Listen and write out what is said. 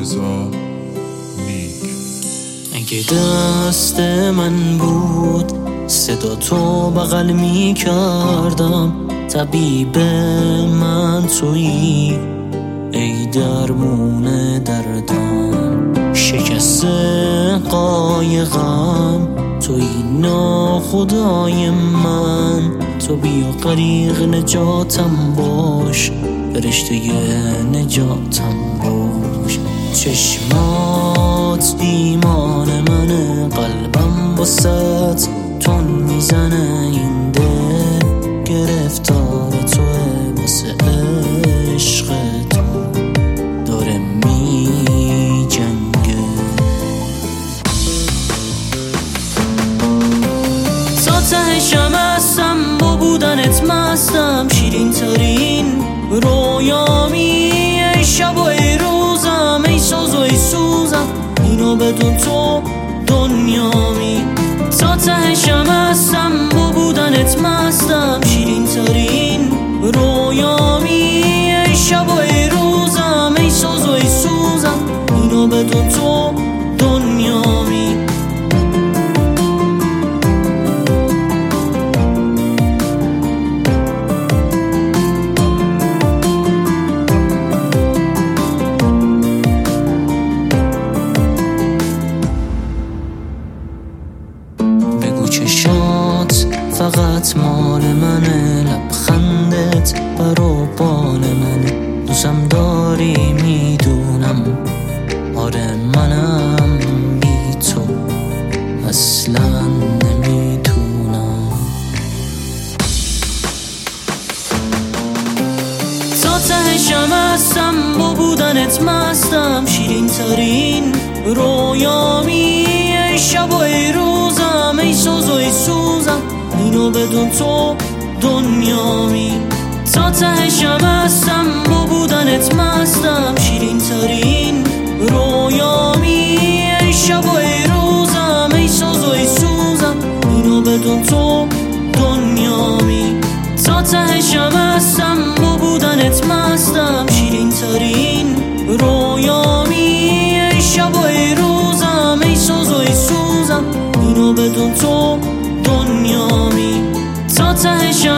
رضا نیک. اگه دست من بود صدا تو بغل می کردم، طبیب من تویی ای درمون دردم، شکست قایقم تویی ناخدای من، تو بیا غریق نجاتم باش، فرشته نجاتم باش. چشمات ایمان منه، قلبم واسه تون میزنه، این دل گرفتار توه واسه عشق تو داره می جنگه. تا تهشم هستم با بودنت مستم، شیرین ترین رویامی ای شب و ای روزم، ای ساز و ای سوزم، اینو بدون تو دنیامی. تا تهشم هستم با بودنت مستم، شیرین ترین رویامی ای شب و ای روزم، ای ساز و ای سوزم، اینو بدون تو دنیامی. چشات فقط مال منه، لبخندت برو بال منه، دوستم داری میدونم، آره منم بی تو اصلا نمیتونم. تا تهشم هستم با بودنت مستم، شیرین ترین رویامی ای شب و ای روزم، ای ساز و ای سوزم، اینو بدون تو دنیامی. تا تهشم هستم با بودنت مستم، شیرین ترین رویامی ای شب و ای روزم، ای ساز و ای سوزم، اینو بدون تو دنیامی. تا تهشم هستم با بودنت مستم، شیرین ترین رویامی ای شب و ای روزم، ای ساز و ای سوزم، اینو بدون تو دنیامی. تا تهشم هستم با بودنت مستم، شیرین ترین رویامی ای شب و ای روزم، ای ساز و ای سوزم، اینو بدون تو دنیامی. تا تهشم